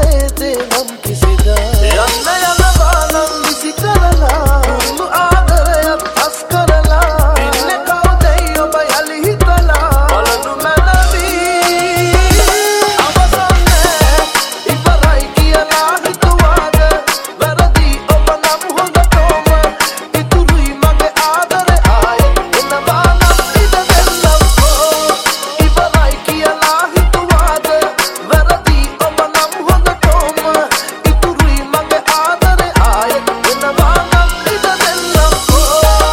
හෘදයේ නම් කිසිදා යන්න යන බානම් විසි කරලා උණු ආදරයක් අස් කරලා ඉන්නේ කවුදයි ඔබ යලි හිතලා බලනු මැනවි අවසන්නේ ඉවරයි කියලා හිතුවාද වැරදි ඔබ නම් හොඳටම ඉතුරුයි මගේ ආදරේ ආයේ එනවා නම් ඉඩ දෙන්නම්කෝ ඉවරයි කියලා හිතුවාද වැරදි ඔබ නම් හොඳටම ඉතුරුයි මගේ ආදරේ ආයේ එනවා නම් ඉඩ දෙන්නම්කෝ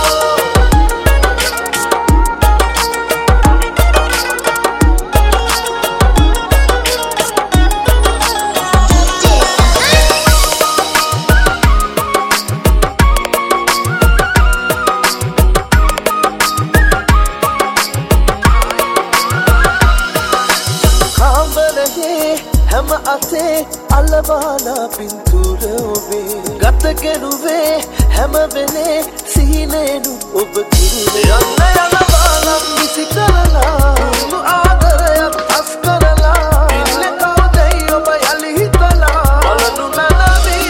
කාමරයේ හැම අතේ අලවානා පින්තූර ඔබේ ගත කෙරුවේ හැම වෙලේ සිහිනේනු ඔබ කිරුවේ යන්න යන බානම් විසි කරලා උණු ආදරයක් අස් කරලා ඉන්නේ කවුදයි ඔබ යලි හිතලා බලනු මැනවි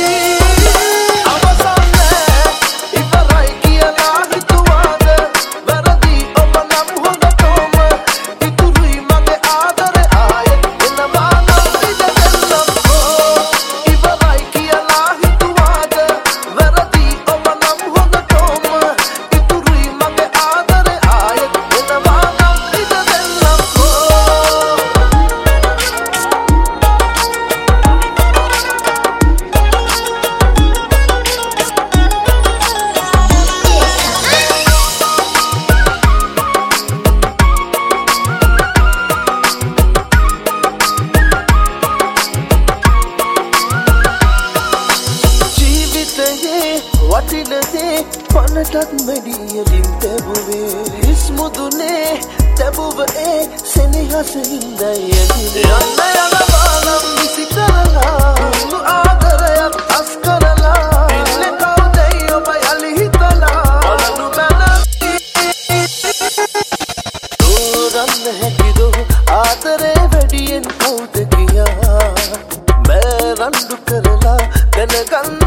අවසන්නේ ඉවරයි කියලා හිතුවාද වැරදි ඔබ නම් හොඳටම ඉතුරුයි මගේ ආදරේ ආයේ එනවා නම් ඉඩ දෙන්නම්කෝ ඉවරයි කියලා හිතුවාද වැරදි ඔබ නම් හොඳටම ඉතුරුයි මගේ ආදරේ ආයේ එනවා නම් ඉඩ දෙන්නම්කෝ ජීවිතයේ වටින දේ පනටත් මෙඩියලින් තැබුවේ හිස් මුදුනේ තැබුව ඒ සෙනෙහස හින්දයි යන්නේ යන්න යන බානම් විසි කරලා උණු ආදරයක් අස් කරලා ඉන්නේ කවුදයි ඔබ යලි හිතලා බලනු මැනවි දෝරන්න හැකිදෝ ආදරේ වැඩියෙන් කවුද කියා මෑ රණ්ඩු කරලා දැනගන්න